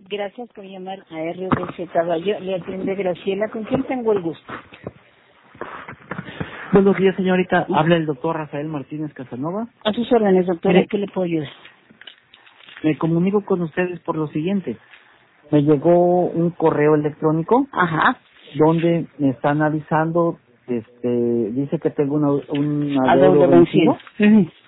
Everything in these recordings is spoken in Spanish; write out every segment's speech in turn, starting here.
Gracias por llamar a RBC Caballo. Le atiende Graciela. ¿Con quién tengo el gusto? Buenos días, señorita. Habla el doctor Rafael Martínez Casanova. A sus órdenes, doctora. Mire, ¿Qué le puedo ayudar? me comunico con ustedes por lo siguiente. Me llegó un correo electrónico Ajá. donde me están avisando, dice que tengo un Adeudo adeudo vencido. vencido. Ujú.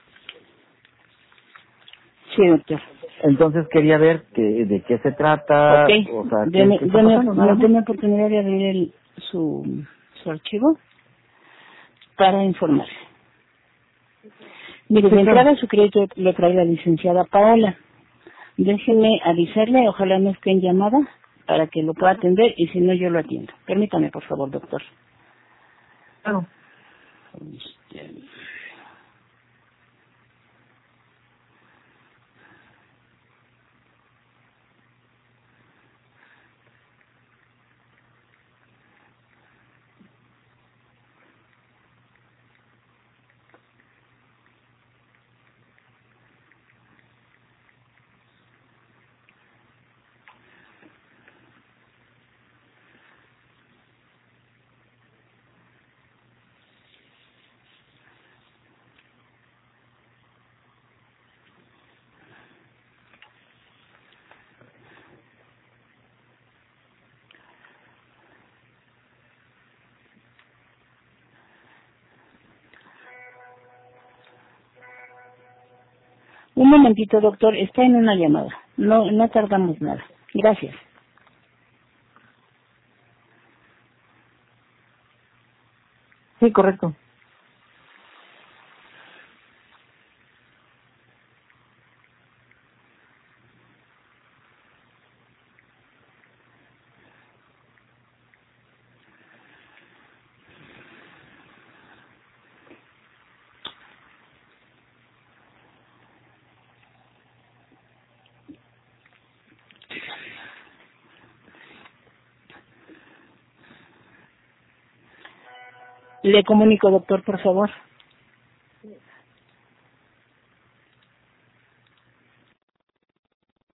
Sí, doctor. Entonces quería ver de qué se trata, Ok. o sea, Deme, qué está pasando, nada más. deme oportunidad de abrir su archivo para informarse. Mire, Sí, de claro. entrada su crédito le trae la licenciada Paola. Déjeme avisarle, ojalá no esté en llamada, para que lo pueda atender, y si no, yo lo atiendo. Permítame, por favor, doctor. Claro. Un momentito, doctor, está en una llamada. No tardamos nada. Gracias. Sí, correcto. Le comunico, doctor, por favor.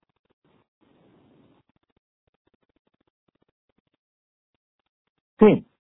Sí.